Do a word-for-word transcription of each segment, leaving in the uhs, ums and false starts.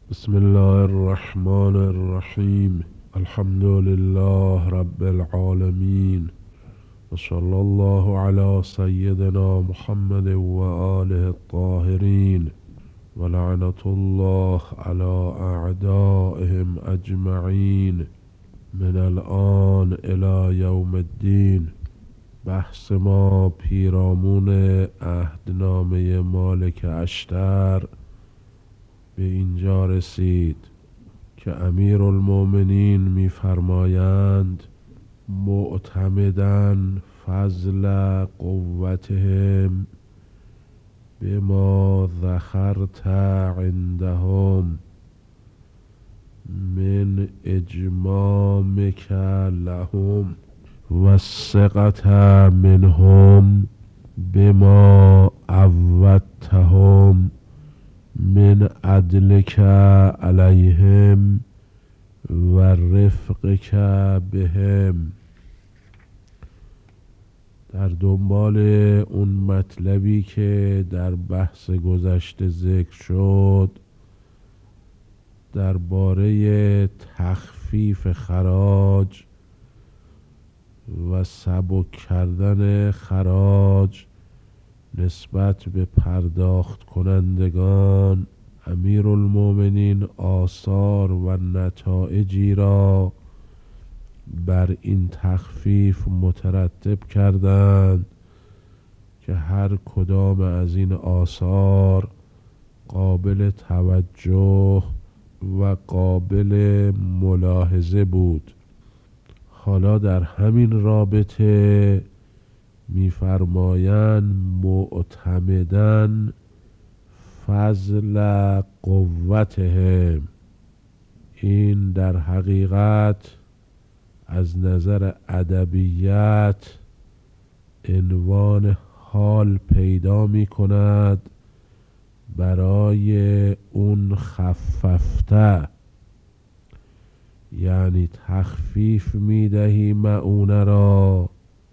بسم الله الرحمن الرحیم. الحمد لله رب العالمین و صلی الله علی سیدنا محمد و آله الطاهرین و لعنت الله علی اعدائهم اجمعین من الآن الی یوم الدین. بحث ما پیرامون عهدنامه مالک اشتر به اینجا رسید که امیر المؤمنین می‌فرمایند معتمداً فضل قوتهم بما ذخرت عندهم من اجمامک لهم و الثقة منهم بما عودتهم من عدلک علیهم و رفقک بهم. در دنبال اون مطلبی که در بحث گذشته ذکر شد درباره تخفیف خراج و سبک کردن خراج نسبت به پرداخت کنندگان، امیر المؤمنین آثار و نتایجی را بر این تخفیف مترتب کردند که هر کدام از این آثار قابل توجه و قابل ملاحظه بود. حالا در همین رابطه می‌فرمایند معتمداً فضل قوتهم. این در حقیقت از نظر ادبیات عنوان حال پیدا می کند برای اون خففته، یعنی تخفیف می دهی معونه را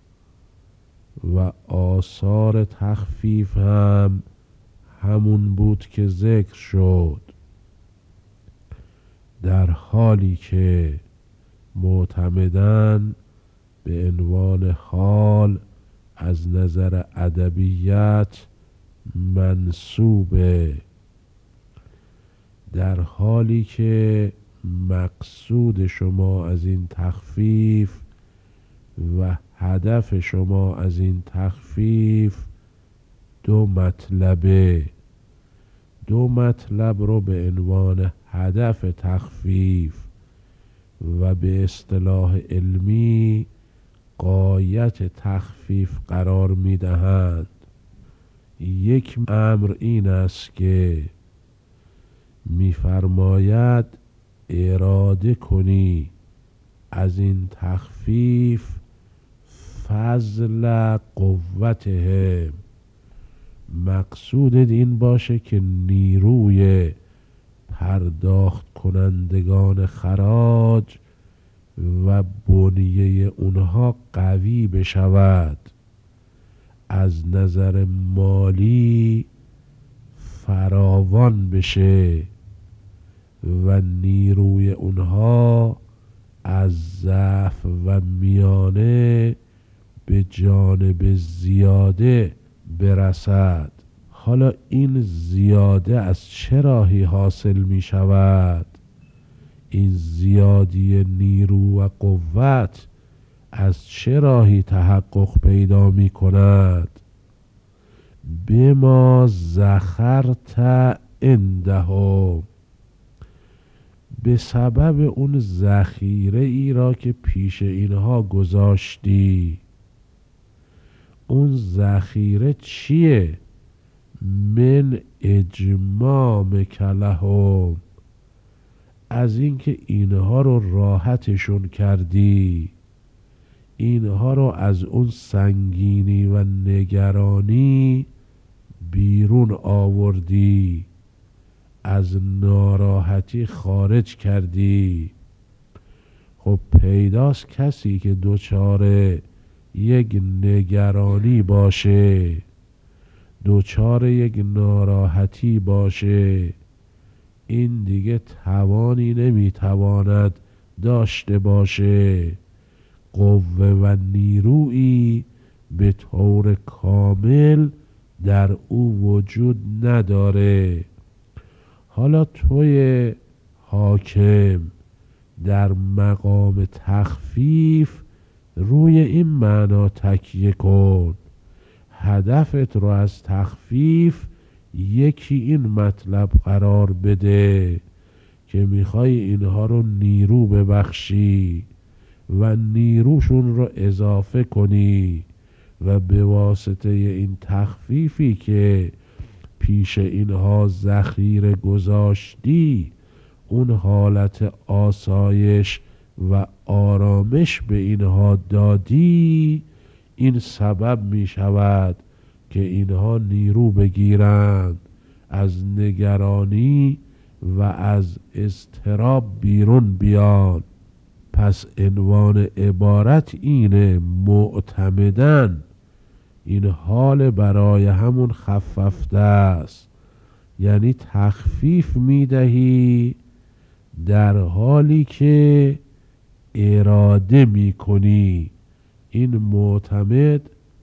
و آثار تخفیف هم همون بود که ذکر شد، در حالی که معتمداً به عنوان حال از نظر ادبیات منصوبه، در حالی که مقصود شما از این تخفیف و هدف شما از این تخفیف دو مطلبه. دو مطلب رو به عنوان هدف تخفیف و به اصطلاح علمی غایت تخفیف قرار می دهند. یک امر این است که می فرماید اراده کنی از این تخفیف فضل قوتهم، مقصودت این باشه که نیروی پرداخت کنندگان خراج و بنیه اونها قوی بشود، از نظر مالی فراوان بشه و نیروی اونها از ضعف و میانه به جانب زیاده برسد. حالا این زیاده از چه راهی حاصل می شود؟ این زیادی نیرو و قوت از چه راهی تحقق پیدا می کند؟ بما ذخرت عندهم، به سبب اون ذخیره ای را که پیش اینها گذاشتی. اون ذخیره چیه؟ من اجمامک لهم، از اینکه اینها رو راحتشون کردی، اینها رو از اون سنگینی و نگرانی بیرون آوردی، از ناراحتی خارج کردی. خب پیداست کسی که دچار یک نگرانی باشه، دچار یک ناراحتی باشه، این دیگه توانی نمیتواند داشته باشه. قوه و نیرویی به طور کامل در او وجود نداره. حالا توی حاکم در مقام تخفیف روی این معنا تکیه کن. هدفت رو از تخفیف یکی این مطلب قرار بده که میخوای اینها رو نیرو ببخشی و نیروشون رو اضافه کنی و به واسطه این تخفیفی که پیش اینها ذخیره گذاشتی اون حالت آسایش و آرامش به اینها دادی، این سبب می شود که اینها نیرو بگیرند، از نگرانی و از اضطراب بیرون بیان. پس عنوان عبارت اینه: معتمدن. این حال برای همون خففته است، یعنی تخفیف میدهی در حالی که اراده میکنی. این معتمد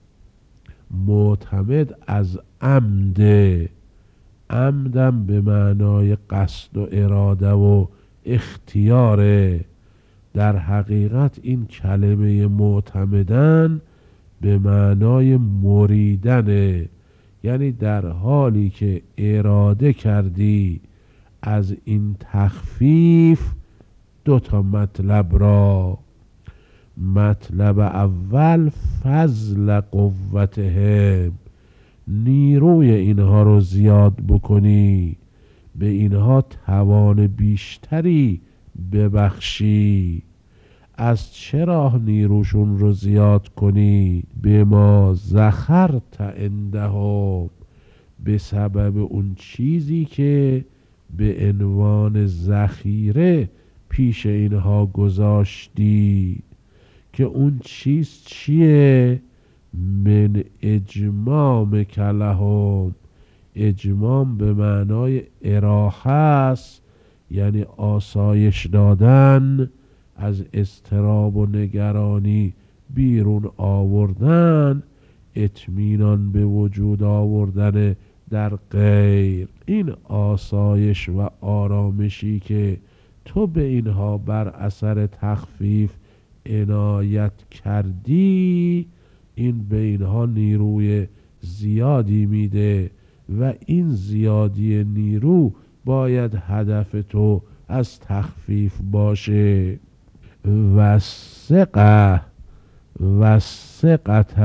معتمد از عمده، عمدم به معنای قصد و اراده و اختیاره. در حقیقت این کلمه معتمدن به معنای مریدنه، یعنی در حالی که اراده کردی از این تخفیف دو تا مطلب را. مطلب اول فضل قوتهم، نیروی اینها رو زیاد بکنی، به اینها توان بیشتری ببخشی. از چه راه نیروشون رو زیاد کنی؟ به ما ذخرت عندهم، به سبب اون چیزی که به عنوان ذخیره پیش اینها گذاشتی. که اون چیز چیه؟ من اجمام کلهم، اجمام به معنای اراحه است، یعنی آسایش دادن، از اضطراب و نگرانی بیرون آوردن، اطمینان به وجود آوردن در غیر. این آسایش و آرامشی که تو به اینها بر اثر تخفیف عنایت کردی، این به اینها نیروی زیادی میده و این زیادی نیرو باید هدف تو از تخفیف باشه. و ثقه و ثقت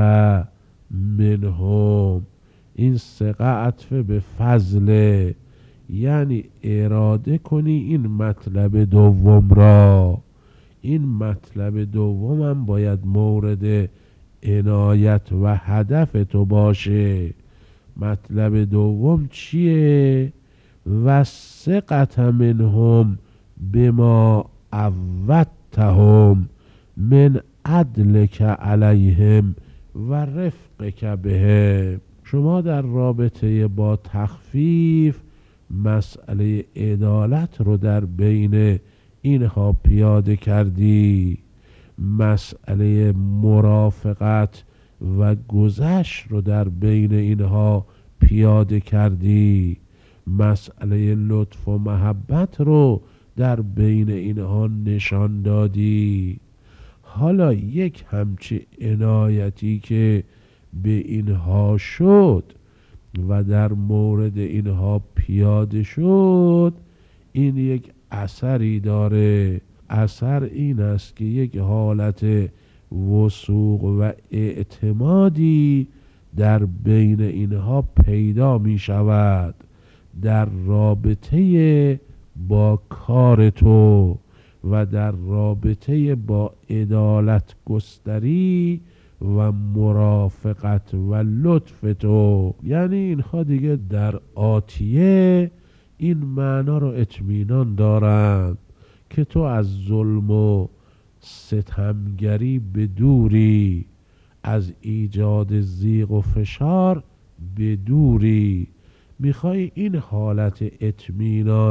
منهم، این ثقه عطف به فضله، یعنی اراده کنی این مطلب دوم را. این مطلب دوم هم باید مورد عنایت و هدف تو باشه. مطلب دوم چیه؟ و ثقت منهم بما عودتهم من عدلک علیهم و رفقک بهم. شما در رابطه با تخفیف مسئله عدالت رو در بین اینها پیاده کردی، مسئله مرافقت و گذشت رو در بین اینها پیاده کردی، مسئله لطف و محبت رو در بین اینها نشان دادی. حالا یک همچی عنایتی که به اینها شد و در مورد اینها پیاده شد، این یک اثری داره. اثر این است که یک حالت وثوق و اعتمادی در بین اینها پیدا می شود در رابطه با کار تو و در رابطه با عدالت گستری و مرافقت و لطف تو. یعنی اینها دیگه در آتیه این معنا رو اطمینان دارند که تو از ظلم و ستمگری به دوری، از ایجاد ضیق و فشار به دوری. میخوای این حالت اطمینان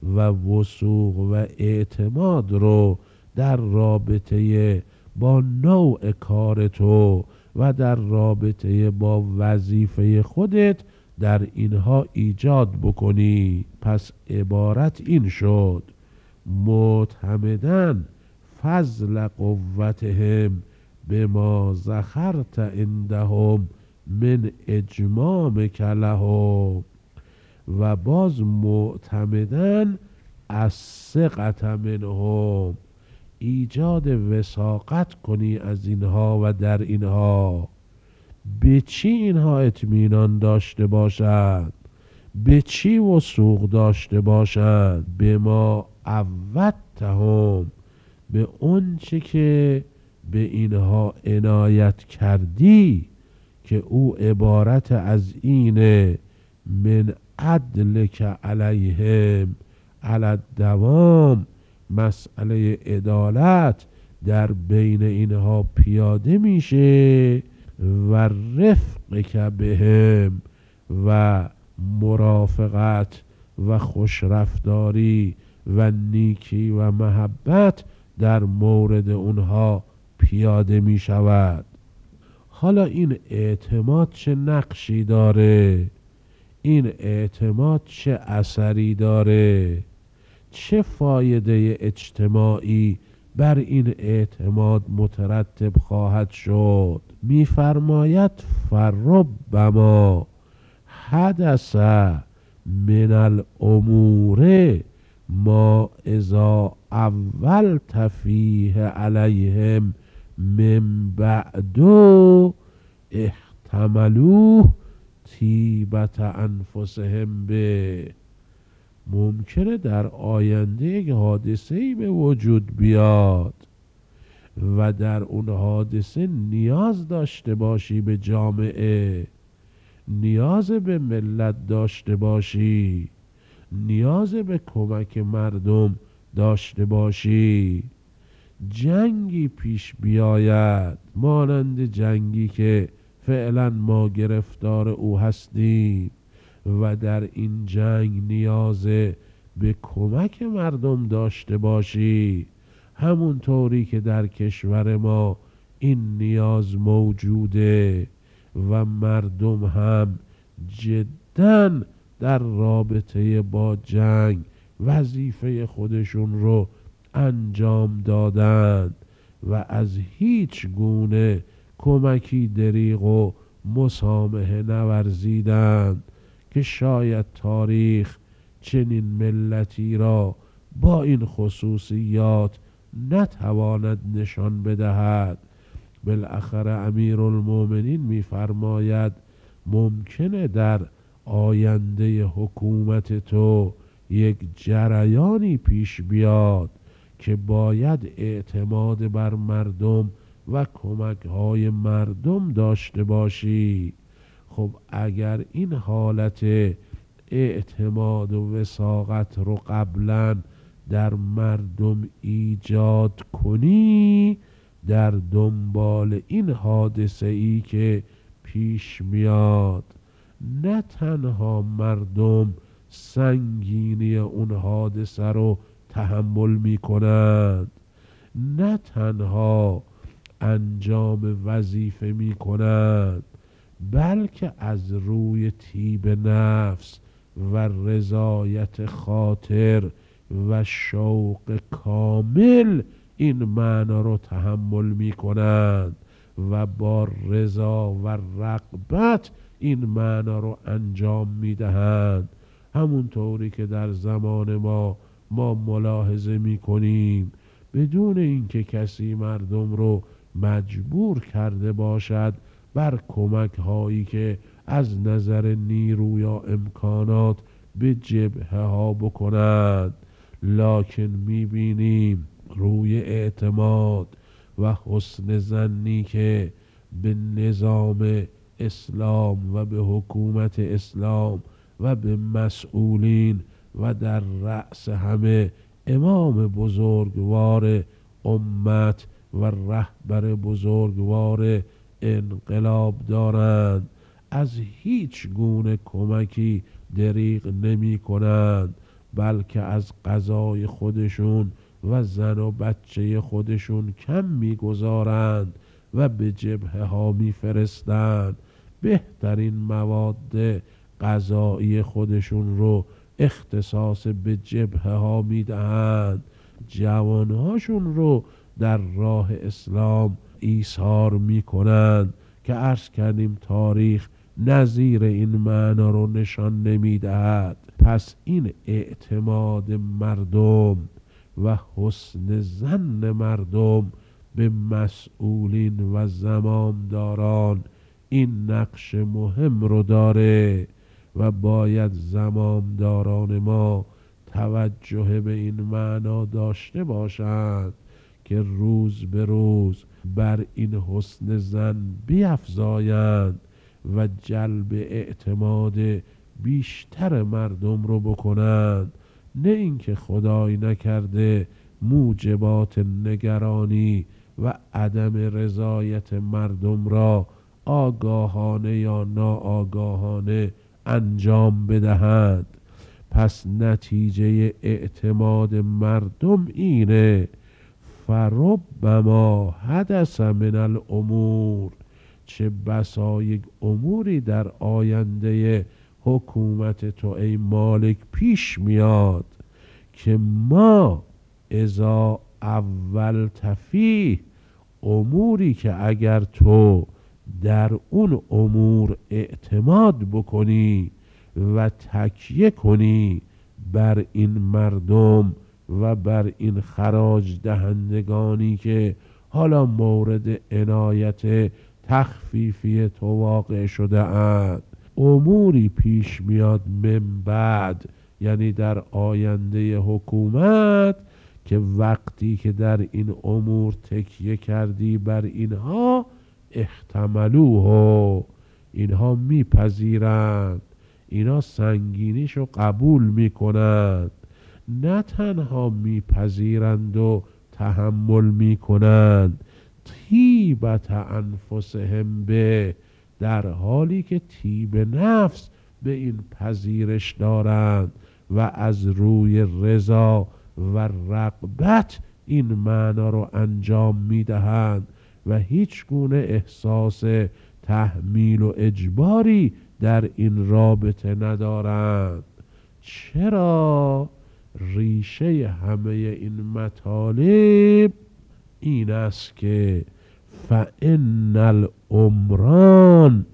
و وثوق و اعتماد رو در رابطه با نوع کار تو و در رابطه با وظیفه خودت در اینها ایجاد بکنی. پس عبارت این شد: معتمدن فضل قوتهم بما ذخرت عندهم من اجمامک لهم. و باز معتمدن از ثقت منهم، ایجاد وثاقت کنی از اینها و در اینها. به چی اینها اطمینان داشته باشند؟ به چی وثوق داشته باشند؟ به ما عودتهم، به اون چه که به اینها عنایت کردی که او عبارت از اینه: من عدلک علیهم علی الدوام، مسئله عدالت در بین اینها پیاده میشه و رفقک بهم، و مرافقت و خوشرفتاری و نیکی و محبت در مورد اونها پیاده می شود. حالا این اعتماد چه نقشی داره؟ این اعتماد چه اثری داره؟ چه فایده اجتماعی بر این اعتماد مترتب خواهد شد؟ می‌فرماید فربما حدث من الامور ما اذا اولت فیه علیهم من بعد احتملوه طیبت انفسهم به. ممکنه در آینده یک حادثه‌ای به وجود بیاد و در اون حادثه نیاز داشته باشی به جامعه، نیاز به ملت داشته باشی، نیاز به کمک مردم داشته باشی. جنگی پیش بیاید مانند جنگی که فعلا ما گرفتار او هستیم و در این جنگ نیاز به کمک مردم داشته باشی، همون طوری که در کشور ما این نیاز موجوده و مردم هم جداً در رابطه با جنگ وظیفه خودشون رو انجام دادند و از هیچ گونه کمکی دریغ و مسامحه نورزیدند که شاید تاریخ چنین ملتی را با این خصوصیات نتواند نشان بدهد. بالاخره امیرالمومنین می‌فرماید ممکنه در آینده حکومت تو یک جریانی پیش بیاد که باید اعتماد بر مردم و کمک‌های مردم داشته باشی. خب اگر این حالت اعتماد و وثاقت رو قبلا در مردم ایجاد کنی، در دنبال این حادثه ای که پیش میاد نه تنها مردم سنگینی اون حادثه رو تحمل میکنند، نه تنها انجام وظیفه میکنند، بلکه از روی طیب نفس و رضایت خاطر و شوق کامل این معنا رو تحمل می کنند و با رضا و رغبت این معنا رو انجام می دهند. همونطوری که در زمان ما ما ملاحظه می کنیم بدون اینکه کسی مردم رو مجبور کرده باشد بر کمک هایی که از نظر نیرو یا امکانات به جبهه ها بکنند، لکن می بینیم روی اعتماد و حسن ظنی که به نظام اسلام و به حکومت اسلام و به مسئولین و در رأس همه امام بزرگوار امت و رهبر بزرگوار انقلاب دارند، از هیچ گونه کمکی دریغ نمی کنند، بلکه از غذای خودشون و زن و بچه خودشون کم میگذارند و به جبهه ها میفرستند. بهترین مواد غذایی خودشون رو اختصاص به جبهه ها میدهند. جوانهاشون رو در راه اسلام ایثار میکنند که عرض کردیم تاریخ نظیر این معنا رو نشان نمیدهد. پس این اعتماد مردم و حسن ظن مردم به مسئولین و زمامداران این نقش مهم رو داره و باید زمامداران ما توجه به این معنا داشته باشند که روز به روز بر این حسن ظن بیفزایند و جلب اعتماد بیشتر مردم رو بکنند، نه اینکه خدای نکرده موجبات نگرانی و عدم رضایت مردم را آگاهانه یا ناآگاهانه انجام بدهند. پس نتیجه اعتماد مردم اینه فربما حدث من الامور، چه بسا یک اموری در آینده حکومت تو ای مالک پیش میاد که ما اذا اول تفیه، اموری که اگر تو در اون امور اعتماد بکنی و تکیه کنی بر این مردم و بر این خراج دهندگانی که حالا مورد عنایت تخفیفی تو واقع شده اند، اموری پیش میاد من بعد، یعنی در آینده حکومت، که وقتی که در این امور تکیه کردی بر اینها احتملوه، اینها میپذیرند، اینا سنگینیشو قبول میکنند، نه تنها میپذیرند و تحمل میکنند، طیبت انفسهم به، در حالی که طیب نفس به این پذیرش دارند و از روی رضا و رغبت این معنا رو انجام میدهند و هیچ گونه احساس تحمیل و اجباری در این رابطه ندارند. چرا؟ ریشه همه این مطالب این است که فإن العمران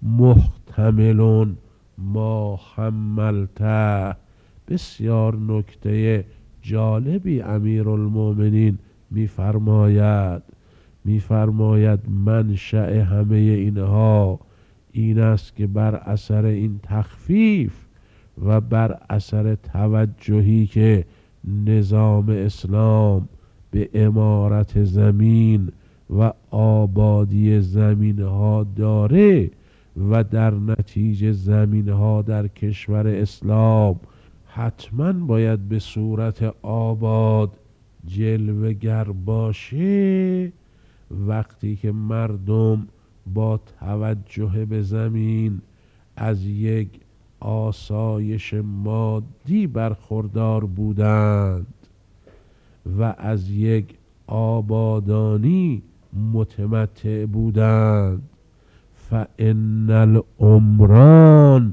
محتمل ما حملته. بسیار نکته جالبی امیرالمومنین میفرماید میفرماید منشأ همه اینها این است که بر اثر این تخفیف و بر اثر توجهی که نظام اسلام به عمارت زمین و آبادی زمین ها داره و در نتیجه زمین ها در کشور اسلام حتما باید به صورت آباد جلوه‌گر باشه، وقتی که مردم با توجه به زمین از یک آسایش مادی برخوردار بودند و از یک آبادانی متمتع بودند، فإن العمران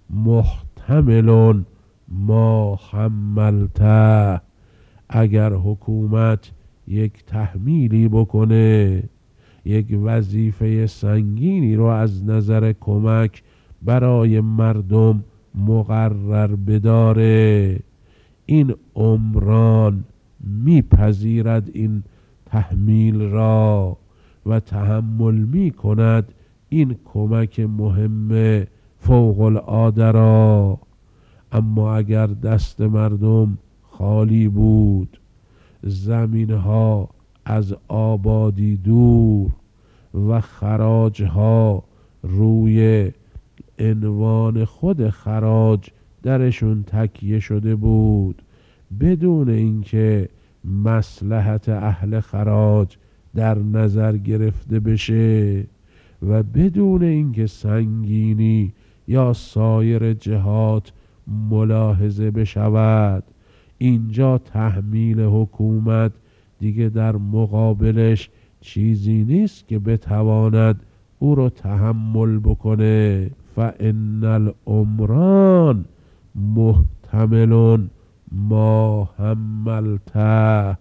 محتمل ما حملته. اگر حکومت یک تحمیلی بکنه، یک وظیفه سنگینی رو از نظر کمک برای مردم مقرر بداره، این عمران میپذیرد این تحمیل را و تحمل میکند این کمک مهم فوق العاده را. اما اگر دست مردم خالی بود، زمین ها از آبادی دور و خراج ها روی عنوان خود خراج درشون تکیه شده بود، بدون اینکه مصلحت اهل خراج در نظر گرفته بشه و بدون اینکه سنگینی یا سایر جهات ملاحظه بشود. اینجا تحمیل حکومت دیگه در مقابلش چیزی نیست که بتواند او رو تحمل بکنه. فإن العمران محتمل ما حملته،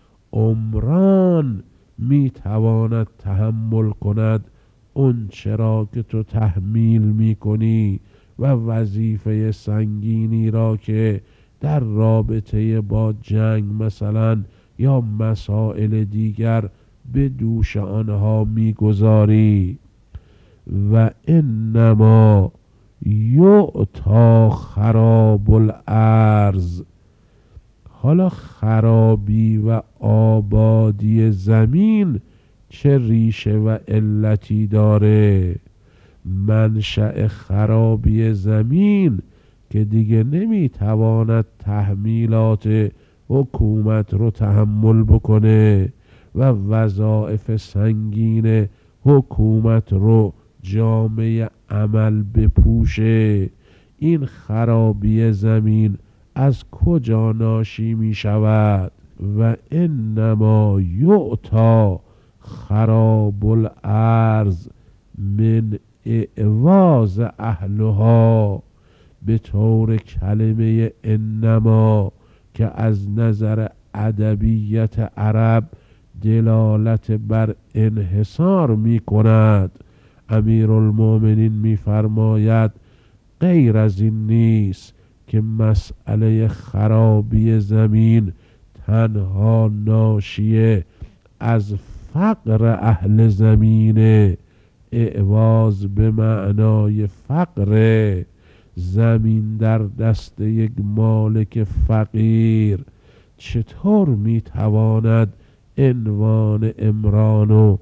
عمران میتواند تحمل کند اون چرا که تو تحمیل میکنی و وظیفه سنگینی را که در رابطه با جنگ مثلا یا مسائل دیگر به دوش آنها میگذاری. و انما یعطا خراب الارض، حالا خرابی و آبادی زمین چه ریشه و علتی داره؟ منشأ خرابی زمین که دیگه نمیتواند تحمیلات حکومت رو تحمل بکنه و وظایف سنگین حکومت رو جامعه عمل بپوشه. این خرابی زمین از کجا ناشی می شود؟ و انما یعطا خراب الارض من اعواز اهلها، به طور کلمه انما که از نظر ادبیت عرب دلالت بر انحصار می کند. امیرالمومنین می فرماید غیر از این نیست که مسئله خرابی زمین تنها ناشیه از فقر اهل زمینه. اعواز به معنای فقر، زمین در دست یک مالک فقیر چطور میتواند عنوان عمران و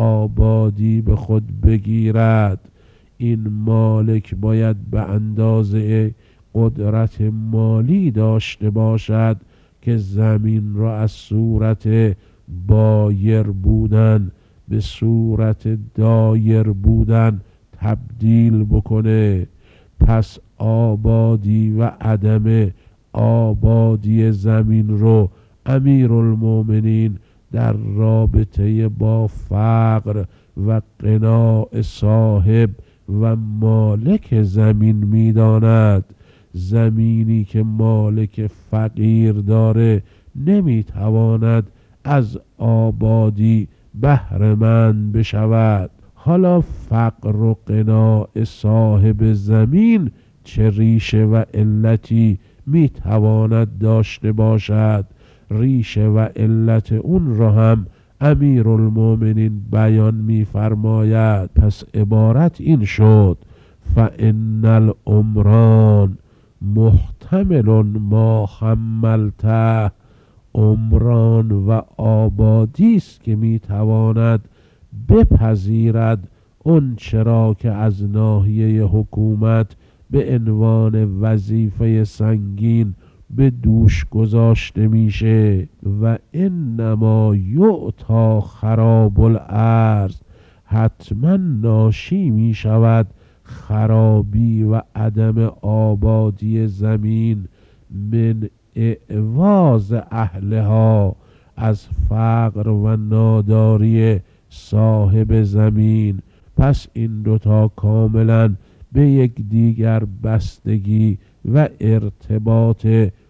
آبادی به خود بگیرد؟ این مالک باید به اندازه قدرت مالی داشته باشد که زمین را از صورت بایر بودن به صورت دایر بودن تبدیل بکنه. پس آبادی و عدم آبادی زمین رو امیرالمومنین در رابطه با فقر و غنا صاحب و مالک زمین می‌داند. زمینی که مالک فقیر داره نمیتواند از آبادی بهره‌مند بشود. حالا فقر و غنا صاحب زمین چه ریشه و علتی میتواند داشته باشد؟ ریشه و علت اون را هم امیرالمومنین بیان می‌فرماید. پس عبارت این شد فإن العمران محتمل ما حملته، عمران و آبادی است که میتواند بپذیرد اون چرا که از ناحیه حکومت به عنوان وظیفه سنگین به دوش گذاشته میشه. و انما یعطا خراب الارض، حتما ناشی میشود خرابی و عدم آبادی زمین من اعواز اهلها، از فقر و ناداری صاحب زمین. پس این دوتا کاملا به یک دیگر بستگی و ارتباط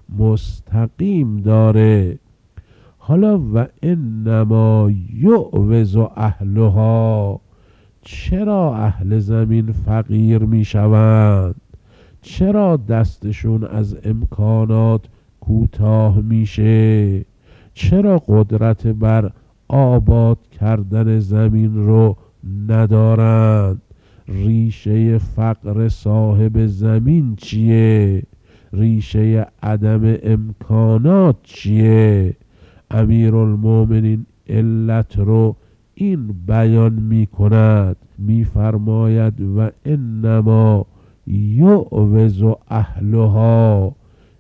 مستقیم داره. حالا و انما یعوز اهلها، چرا اهل زمین فقیر می شوند؟ چرا دستشون از امکانات کوتاه میشه؟ چرا قدرت بر آباد کردن زمین رو ندارند؟ ریشه فقر صاحب زمین چیه؟ ریشه عدم امکانات چیه؟ امیرالمومنین علت رو این بیان می کند، می فرماید و انما یعوز اهلها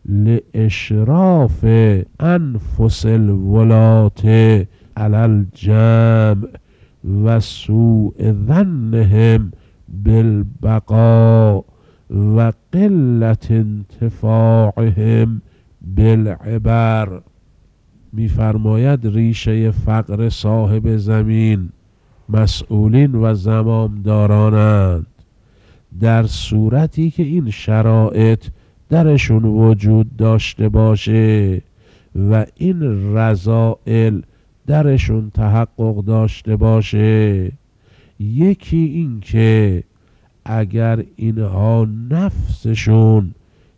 لاشراف انفس الولاة علی الجمع و سوء ظنهم بالبقاء و قلت انتفاعهم بالعبر. میفرماید ریشه فقر صاحب زمین مسئولین و زمامدارانند. در صورتی که این شرایط درشون وجود داشته باشه و این رذائل درشون تحقق داشته باشه، یکی این که اگر اینها نفسشون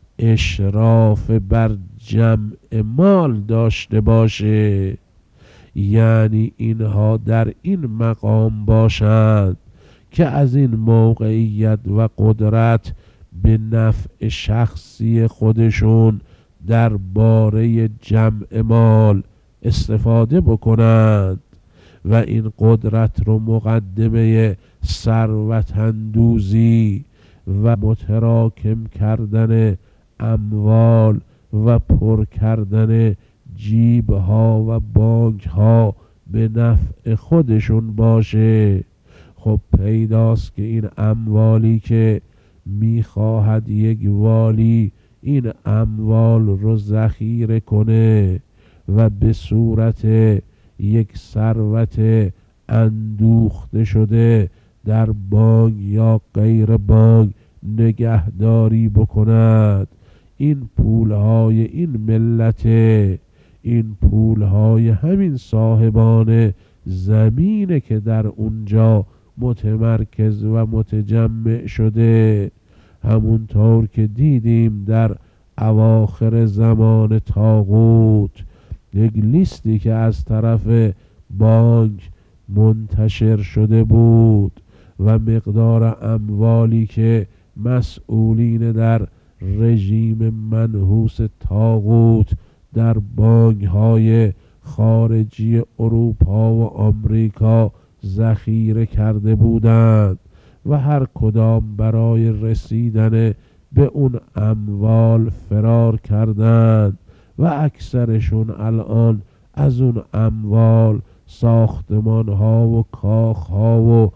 اشراف بر جمع مال داشته باشه، یعنی اینها در این مقام باشند که از این موقعیت و قدرت به نفع شخصی خودشون در باره جمع مال استفاده بکنند و این قدرت رو مقدمه ثروت اندوزی و متراکم کردن اموال و پر کردن جیب ها و بانک ها به نفع خودشون باشه، خب پیداست که این اموالی که میخواهد یک والی این اموال رو ذخیره کنه و به صورت یک ثروت اندوخته شده در بانک یا غیر بانک نگهداری بکند، این پولهای این ملت، این پولهای همین صاحبان زمینه که در اونجا متمرکز و متجمع شده. همونطور که دیدیم در اواخر زمان طاغوت یک لیستی که از طرف بانک منتشر شده بود و مقدار اموالی که مسئولین در رژیم منحوس طاغوت در بانک های خارجی اروپا و آمریکا ذخیره کرده بودند و هر کدام برای رسیدن به اون اموال فرار کردند و اکثرشون الان از اون اموال ساختمان ها و کاخ ها و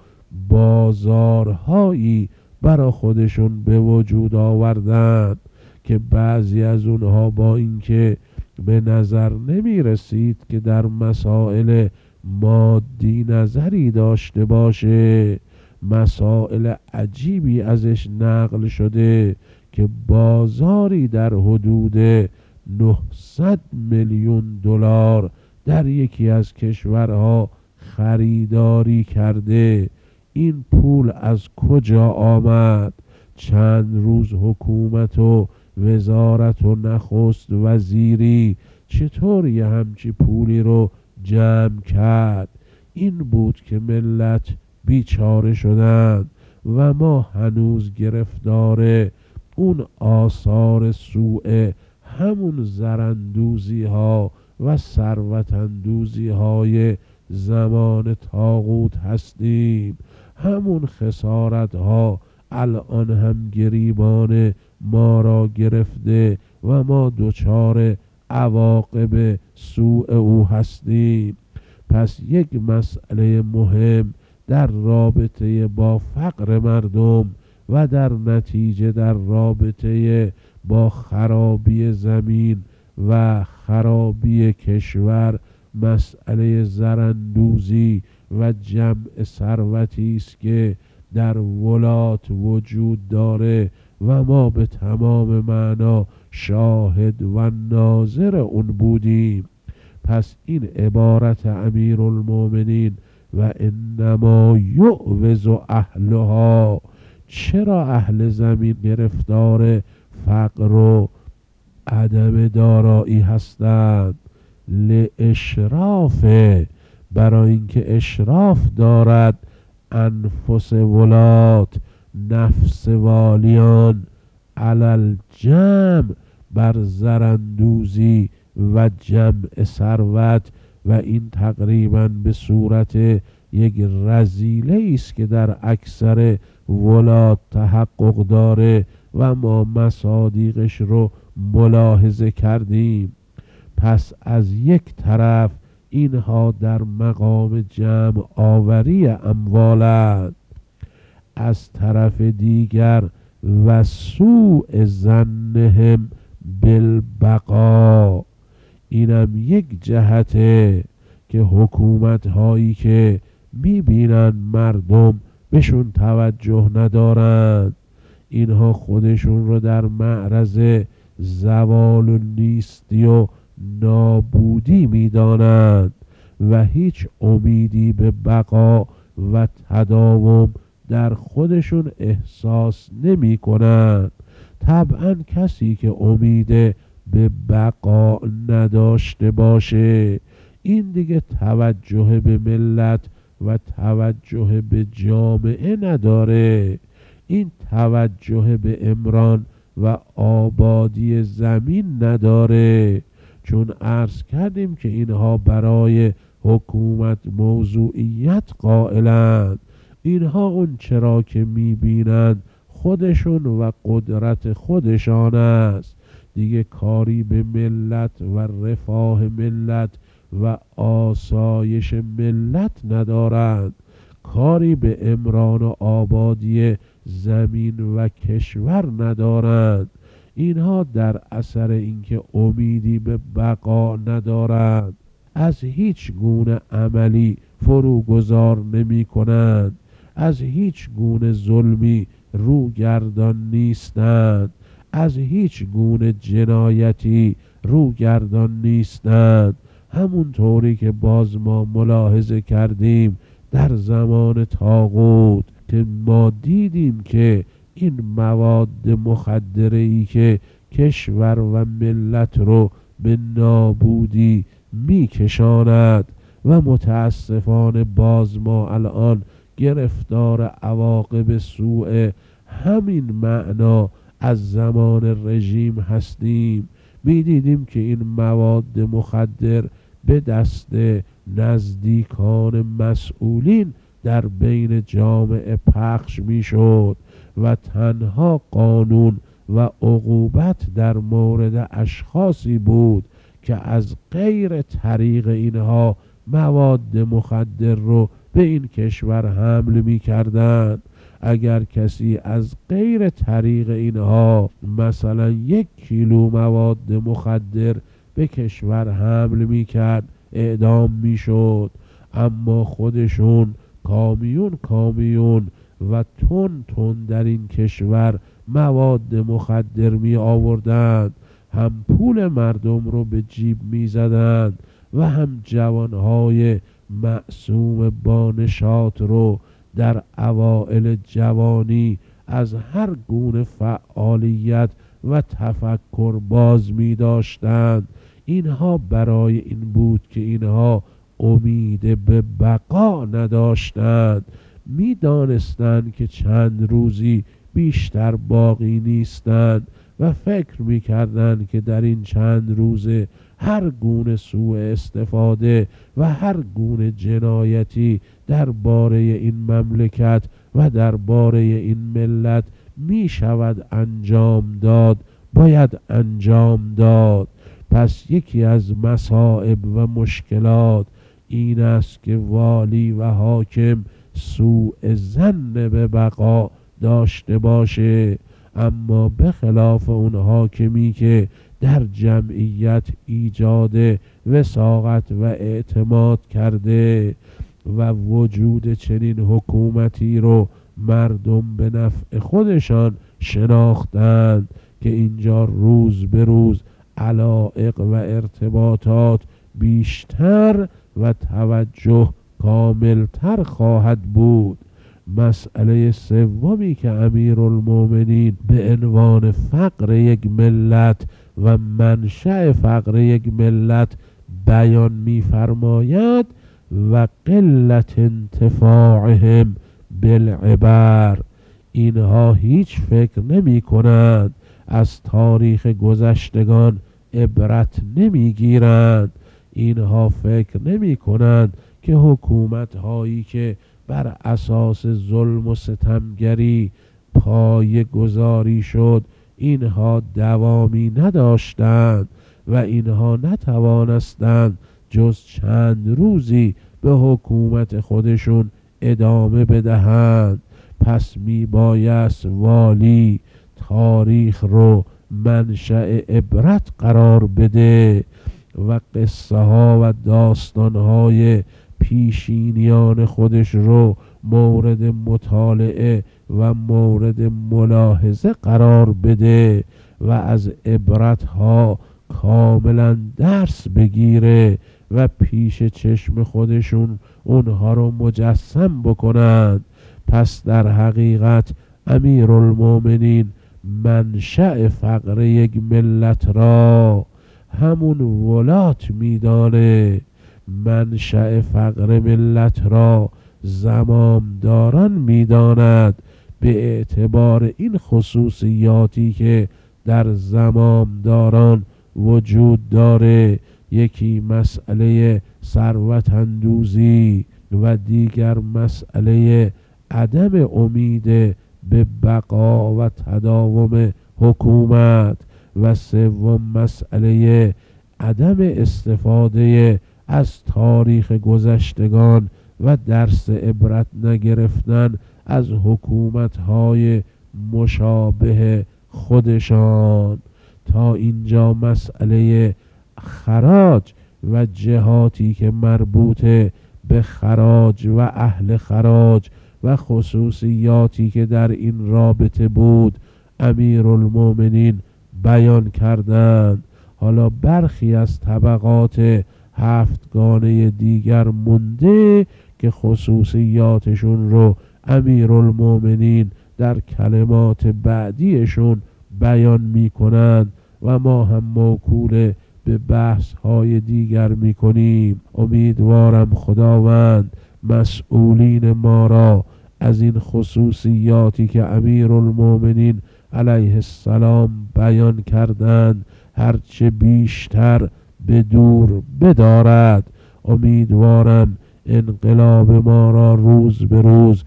بازارهایی برای خودشون به وجود آوردند که بعضی از اونها با اینکه به نظر نمی رسید که در مسائل مادی نظری داشته باشه، مسائل عجیبی ازش نقل شده که بازاری در حدود نهصد میلیون دلار در یکی از کشورها خریداری کرده. این پول از کجا آمد؟ چند روز حکومت و وزارت و نخست وزیری چطور یه همچی پولی رو جمع کرد؟ این بود که ملت بیچاره شدند و ما هنوز گرفتار اون آثار سوء همون زرندوزی ها و ثروت اندوزی های زمان طاغوت هستیم. همون خسارت ها الان هم گریبان ما را گرفته و ما دچار عواقب سوء او هستیم. پس یک مسئله مهم در رابطه با فقر مردم و در نتیجه در رابطه با خرابی زمین و خرابی کشور مسئله زرندوزی و جمع ثروتی است که در ولات وجود داره و ما به تمام معنا شاهد و ناظر اون بودیم. پس این عبارت امیرالمومنین و انما یعوز اهلها، چرا اهل زمین گرفتار فقر و عدم دارایی هستند؟ لاشراف، برای اینکه اشراف دارد انفس ولات، نفس والیان، علل جمع، بر زرندوزی و جمع ثروت. و این تقریبا به صورت یک رذیله است که در اکثر ولات تحقق داره و ما مصادیقش رو ملاحظه کردیم. پس از یک طرف اینها در مقام جمع آوری اموالند، از طرف دیگر و سوء ظنهم بالبقا. اینم یک جهته که حکومت هایی که میبینن مردم بهشون توجه ندارند، اینها خودشون رو در معرض زوال و نیستی و نابودی میدانند و هیچ امیدی به بقا و تداوم در خودشون احساس نمی کنند. طبعا کسی که امید به بقا نداشته باشه، این دیگه توجه به ملت و توجه به جامعه نداره. این توجه به عمران و آبادی زمین نداره، چون عرض کردیم که اینها برای حکومت موضوعیت قائلند. اینها اون چرا که میبینند خودشون و قدرت خودشان است، دیگه کاری به ملت و رفاه ملت و آسایش ملت ندارند، کاری به عمران و آبادی زمین و کشور ندارند. اینها در اثر اینکه امیدی به بقا ندارند از هیچ گونه عملی فروگذار نمی کنند، از هیچ گونه ظلمی روگردان نیستند، از هیچ گونه جنایتی روگردان نیستند. همونطوری که باز ما ملاحظه کردیم در زمان طاغوت که ما دیدیم که این مواد مخدره ای که کشور و ملت رو به نابودی میکشاند و متاسفانه باز ما الان گرفتار عواقب سوء همین معنا از زمان رژیم هستیم. میدیدیم که این مواد مخدر به دست نزدیکان مسئولین در بین جامعه پخش میشد و تنها قانون و عقوبت در مورد اشخاصی بود که از غیر طریق اینها مواد مخدر رو به این کشور حمل می کردند. اگر کسی از غیر طریق اینها مثلا یک کیلو مواد مخدر به کشور حمل می کرد اعدام می شد، اما خودشون کامیون کامیون و تن تن در این کشور مواد مخدر می آوردند، هم پول مردم رو به جیب می زدند و هم جوانهای معصوم بانشات رو در اوائل جوانی از هر گونه فعالیت و تفکر باز می داشتند. اینها برای این بود که اینها امید به بقا نداشتند، می دانستند که چند روزی بیشتر باقی نیستند و فکر می کردند که در این چند روزه هر گونه سوء استفاده و هر گونه جنایتی درباره این مملکت و درباره این ملت می شود انجام داد، باید انجام داد. پس یکی از مصائب و مشکلات این است که والی و حاکم سوء ظن به بقا داشته باشه، اما به خلاف اون حاکمی که در جمعیت ایجاد وساقت و اعتماد کرده و وجود چنین حکومتی رو مردم به نفع خودشان شناختند که اینجا روز به روز علایق و ارتباطات بیشتر و توجه کاملتر خواهد بود. مسئله سومی که امیرالمومنین به عنوان فقر یک ملت و منشأ فقر یک ملت بیان می‌فرماید و قلت انتفاعهم بالعبر. اینها هیچ فکر نمی کنند، از تاریخ گذشتگان عبرت نمی گیرند. اینها فکر نمی کنند که حکومت هایی که بر اساس ظلم و ستمگری پای گذاری شد اینها دوامی نداشتند و اینها نتوانستند جز چند روزی به حکومت خودشون ادامه بدهند. پس می بایست والی تاریخ رو منشأ عبرت قرار بده و قصه ها و داستان های پیشینیان خودش رو مورد مطالعه و مورد ملاحظه قرار بده و از عبرت ها کاملا درس بگیره و پیش چشم خودشون اونها رو مجسم بکنند. پس در حقیقت امیرالمومنین منشأ فقر یک ملت را همون ولات میدانه، منشأ فقر ملت را زمامداران میداند به اعتبار این خصوصیاتی که در زمامداران وجود داره. یکی مسئله ثروت اندوزی و دیگر مسئله عدم امید به بقا و تداوم حکومت و سوم مسئله عدم استفاده از تاریخ گذشتگان و درس عبرت نگرفتن از حکومت‌های مشابه خودشان. تا اینجا مسئله خراج و جهاتی که مربوط به خراج و اهل خراج و خصوصیاتی که در این رابطه بود امیرالمومنین بیان کردند. حالا برخی از طبقات هفتگانه دیگر مونده که خصوصیاتشون رو امیرالمومنین در کلمات بعدیشون بیان می کنند و ما هم موکول به بحث های دیگر می کنیم. امیدوارم خداوند مسئولین ما را از این خصوصیاتی که امیرالمومنین علیه السلام بیان کردند هرچه بیشتر به دور بدارد. امیدوارم انقلاب ما را روز به روز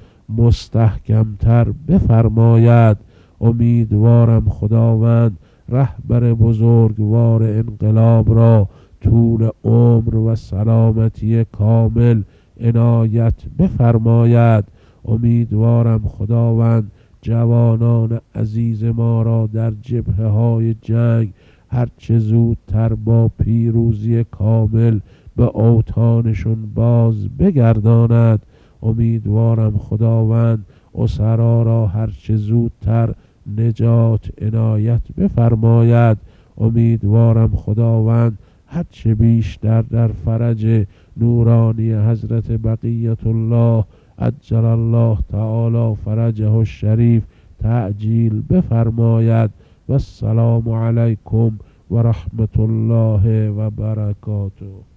مستحکمتر بفرماید. امیدوارم خداوند رهبر بزرگوار انقلاب را طول عمر و سلامتی کامل عنایت بفرماید. امیدوارم خداوند جوانان عزیز ما را در جبهه های جنگ هرچه زودتر با پیروزی کامل به اوطانشون باز بگرداند. امیدوارم خداوند اسرا را هرچه زودتر نجات عنایت بفرماید. امیدوارم خداوند هرچه بیشتر در فرج نورانی حضرت بقیت الله عجل الله تعالی فرجه الشریف تعجیل بفرماید. و السلام علیکم و رحمت الله و برکاته.